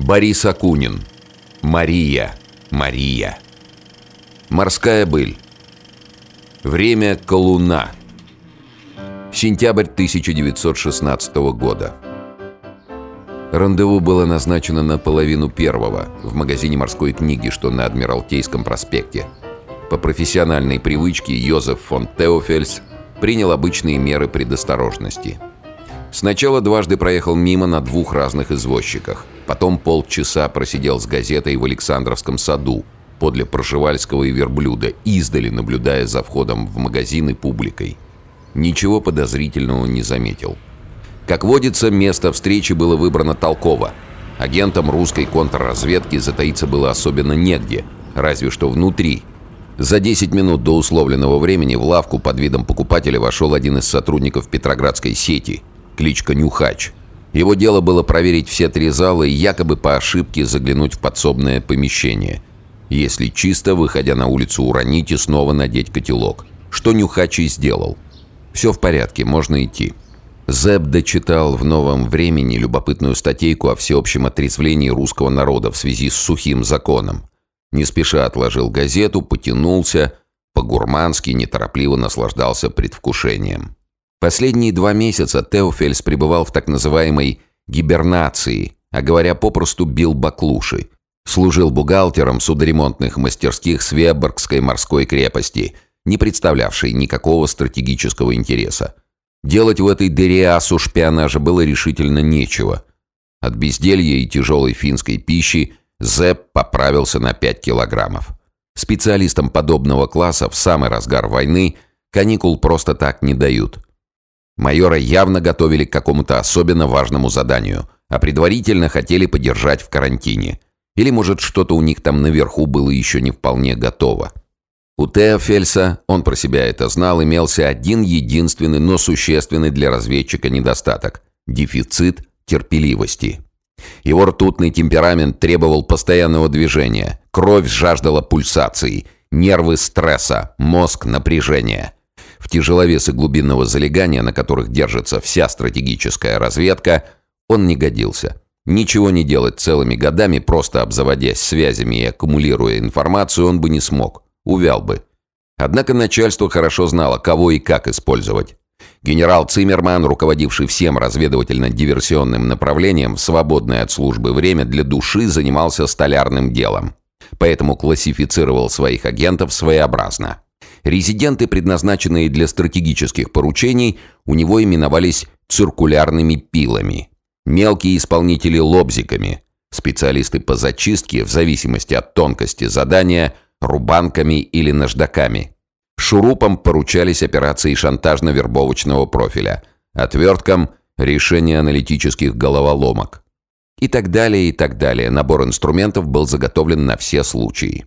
Борис Акунин. Мария. Мария. Морская быль. Время Колуна. Сентябрь 1916 года. Рандеву было назначено на 1:30 в магазине морской книги, что на Адмиралтейском проспекте. По профессиональной привычке Йозеф фон Теофельс принял обычные меры предосторожности. Сначала дважды проехал мимо на 2 разных извозчиках. Потом полчаса просидел с газетой в Александровском саду, подле Пржевальского и Верблюда, издали наблюдая за входом в магазин и публикой. Ничего подозрительного не заметил. Как водится, место встречи было выбрано толково. Агентам русской контрразведки затаиться было особенно негде, разве что внутри. За 10 минут до условленного времени в лавку под видом покупателя вошел один из сотрудников петроградской сети, кличка Нюхач. Его дело было проверить все 3 зала и якобы по ошибке заглянуть в подсобное помещение. Если чисто, выходя на улицу, уронить и снова надеть котелок. Что Нюхач и сделал. Все в порядке, можно идти. Зэб дочитал в «Новом времени» любопытную статейку о всеобщем отрезвлении русского народа в связи с сухим законом. Не спеша отложил газету, потянулся, по-гурмански неторопливо наслаждался предвкушением. Последние 2 месяца Теофельс пребывал в так называемой гибернации, а говоря попросту, бил баклуши. Служил бухгалтером судоремонтных мастерских Свеборгской морской крепости, не представлявшей никакого стратегического интереса. Делать в этой дыре асу шпионажа было решительно нечего. От безделья и тяжелой финской пищи Зэб поправился на 5 килограммов. Специалистам подобного класса в самый разгар войны каникул просто так не дают. Майора явно готовили к какому-то особенно важному заданию, а предварительно хотели подержать в карантине. Или, может, что-то у них там наверху было еще не вполне готово. У Теофельса, он про себя это знал, имелся один единственный, но существенный для разведчика недостаток – дефицит терпеливости. Его ртутный темперамент требовал постоянного движения, кровь жаждала пульсации, нервы стресса, мозг напряжения. В тяжеловесы глубинного залегания, на которых держится вся стратегическая разведка, он не годился. Ничего не делать целыми годами, просто обзаводясь связями и аккумулируя информацию, он бы не смог. Увял бы. Однако начальство хорошо знало, кого и как использовать. Генерал Циммерман, руководивший всем разведывательно-диверсионным направлением, в свободное от службы время для души занимался столярным делом. Поэтому классифицировал своих агентов своеобразно. Резиденты, предназначенные для стратегических поручений, у него именовались циркулярными пилами. Мелкие исполнители – лобзиками. Специалисты по зачистке, в зависимости от тонкости задания – рубанками или наждаками. Шурупам поручались операции шантажно-вербовочного профиля, отверткам – решение аналитических головоломок. И так далее, и так далее. Набор инструментов был заготовлен на все случаи.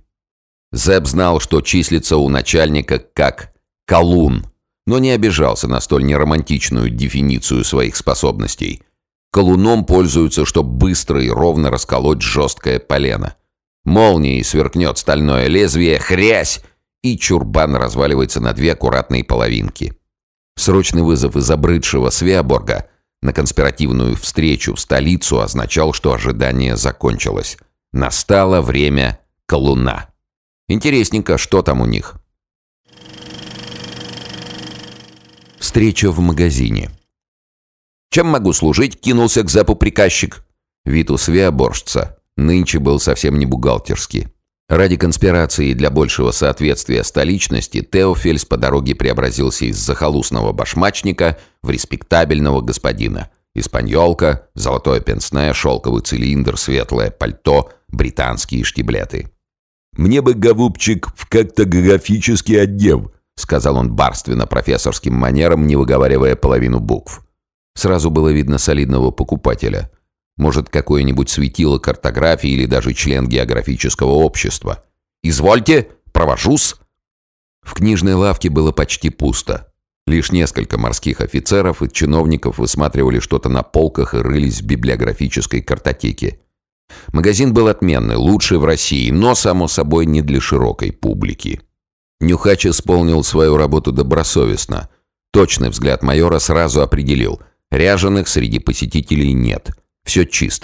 Зэб знал, что числится у начальника как «колун», но не обижался на столь неромантичную дефиницию своих способностей. Колуном пользуются, чтобы быстро и ровно расколоть жесткое полено. Молнией сверкнет стальное лезвие, хрясь, и чурбан разваливается на 2 аккуратные половинки. Срочный вызов из обрыдшего Свеоборга на конспиративную встречу в столицу означал, что ожидание закончилось. Настало время Колуна. Интересненько, что там у них. Встреча в магазине. «Чем могу служить?» — кинулся к Зэпу приказчик. Вид у свеоборжца нынче был совсем не бухгалтерский. Ради конспирации и для большего соответствия столичности Теофельс по дороге преобразился из захолустного башмачника в респектабельного господина. Испаньолка, золотое пенсне, шелковый цилиндр, светлое пальто, британские штиблеты. «Мне бы, голубчик, в картографический отдел», — сказал он барственно-профессорским манером, не выговаривая половину букв. Сразу было видно солидного покупателя. Может, какое-нибудь светило картографии или даже член географического общества. «Извольте, провожусь!» В книжной лавке было почти пусто. Лишь несколько морских офицеров и чиновников высматривали что-то на полках и рылись в библиографической картотеке. Магазин был отменный, лучший в России, но, само собой, не для широкой публики. Нюхач исполнил свою работу добросовестно. Точный взгляд майора сразу определил: ряженых среди посетителей нет. Все чисто.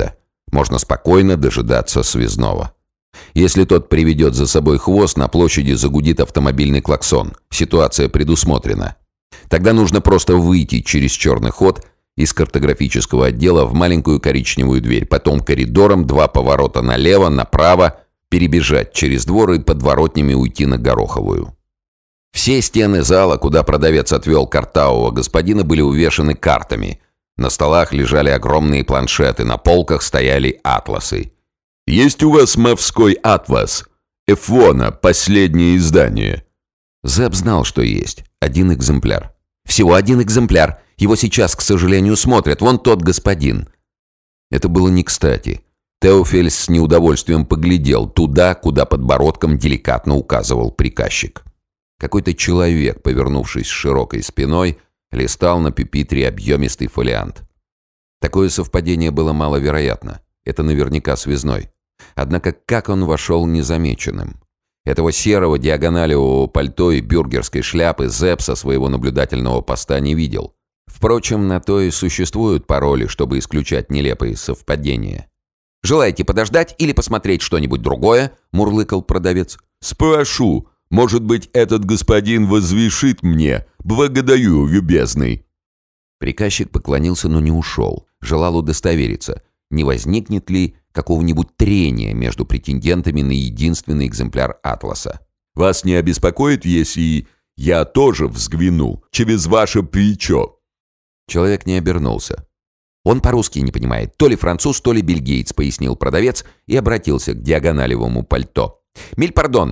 Можно спокойно дожидаться связного. Если тот приведет за собой хвост, на площади загудит автомобильный клаксон. Ситуация предусмотрена. Тогда нужно просто выйти через черный ход из картографического отдела в маленькую коричневую дверь, потом коридором, 2 поворота налево, направо, перебежать через двор и подворотнями уйти на Гороховую. Все стены зала, куда продавец отвел картавого господина, были увешаны картами. На столах лежали огромные планшеты, на полках стояли атласы. «Есть у вас мовской атлас? Эфона, последнее издание». Зэп знал, что есть. 1 экземпляр. Всего 1 экземпляр. Его сейчас, к сожалению, смотрят. Вон тот господин. Это было не кстати. Теофельс с неудовольствием поглядел туда, куда подбородком деликатно указывал приказчик. Какой-то человек, повернувшись широкой спиной, листал на пюпитре объемистый фолиант. Такое совпадение было маловероятно. Это наверняка связной. Однако как он вошел незамеченным? Этого серого диагоналевого пальто и бюргерской шляпы Зэп со своего наблюдательного поста не видел. Впрочем, на то и существуют пароли, чтобы исключать нелепые совпадения. «Желаете подождать или посмотреть что-нибудь другое?» – мурлыкал продавец. «Спрошу. Может быть, этот господин возвещит мне. Благодарю, любезный». Приказчик поклонился, но не ушел. Желал удостовериться, не возникнет ли какого-нибудь трения между претендентами на единственный экземпляр атласа. «Вас не обеспокоит, если я тоже взгляну через ваше плечо?» Человек не обернулся. «Он по-русски не понимает. То ли француз, то ли бельгиец», — пояснил продавец и обратился к диагоналевому пальто. «Миль пардон.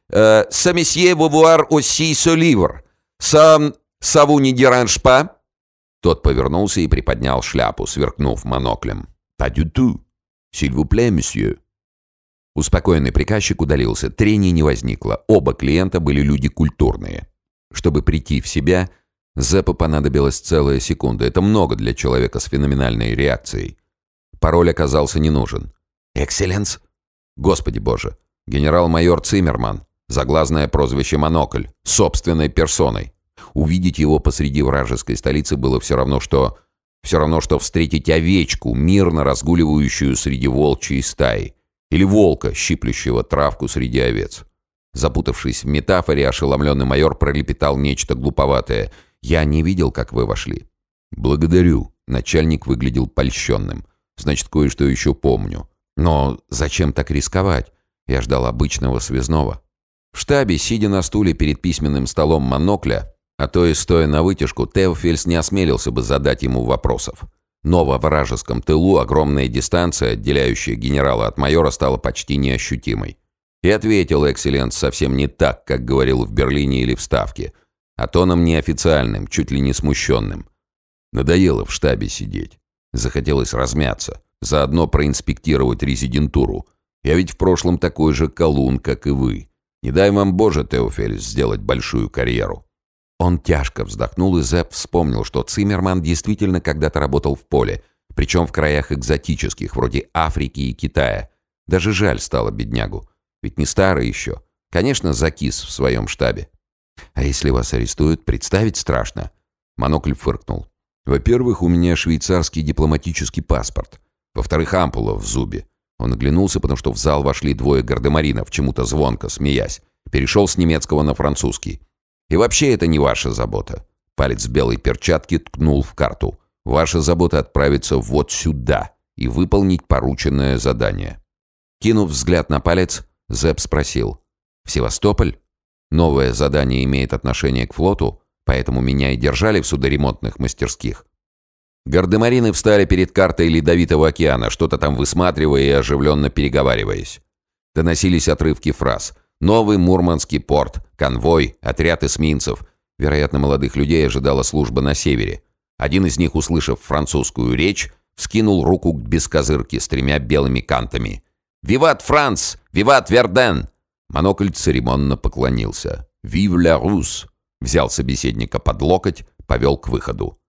Ça месье вовуар aussi ce livre. Ça vous не dérange pas?» Тот повернулся и приподнял шляпу, сверкнув моноклем. «Pas du tout. S'il vous plaît, monsieur». Успокоенный приказчик удалился. Трений не возникло. Оба клиента были люди культурные. Чтобы прийти в себя, Зэпу понадобилась целая секунда. Это много для человека с феноменальной реакцией. Пароль оказался не нужен. «Экселленс?» Господи боже. Генерал-майор Циммерман. Заглазное прозвище «Монокль». Собственной персоной. Увидеть его посреди вражеской столицы было все равно, что встретить овечку, мирно разгуливающую среди волчьей стаи. Или волка, щиплющего травку среди овец. Запутавшись в метафоре, ошеломленный майор пролепетал нечто глуповатое. «Я не видел, как вы вошли». «Благодарю». Начальник выглядел польщенным. «Значит, кое-что еще помню. Но зачем так рисковать? Я ждал обычного связного». В штабе, сидя на стуле перед письменным столом монокля, а то и стоя на вытяжку, Теофельс не осмелился бы задать ему вопросов. Но во вражеском тылу огромная дистанция, отделяющая генерала от майора, стала почти неощутимой. И ответил экселленс совсем не так, как говорил в Берлине или в Ставке, а тоном неофициальным, чуть ли не смущенным. Надоело в штабе сидеть. Захотелось размяться, заодно проинспектировать резидентуру. Я ведь в прошлом такой же колун, как и вы. Не дай вам, Боже, Теофельс, сделать большую карьеру». Он тяжко вздохнул, и Зэп вспомнил, что Циммерман действительно когда-то работал в поле, причем в краях экзотических, вроде Африки и Китая. Даже жаль стало беднягу. Ведь не старый еще. Конечно, закис в своем штабе. «А если вас арестуют, представить страшно». Монокль фыркнул. «Во-первых, у меня швейцарский дипломатический паспорт. Во-вторых, ампула в зубе». Он оглянулся, потому что в зал вошли 2 гардемаринов, чему-то звонко, смеясь. Перешел с немецкого на французский. «И вообще это не ваша забота». Палец белой перчатки ткнул в карту. «Ваша забота отправиться вот сюда и выполнить порученное задание». Кинув взгляд на палец, Зэп спросил. «В Севастополь? Новое задание имеет отношение к флоту, поэтому меня и держали в судоремонтных мастерских». Гардемарины встали перед картой Ледовитого океана, что-то там высматривая и оживленно переговариваясь. Доносились отрывки фраз. «Новый Мурманский порт», «Конвой», «Отряд эсминцев». Вероятно, молодых людей ожидала служба на севере. Один из них, услышав французскую речь, вскинул руку к бескозырке с 3 белыми кантами. «Виват Франц! Виват Верден!» Монокль церемонно поклонился. «Вив ля Рус!» Взял собеседника под локоть, повел к выходу.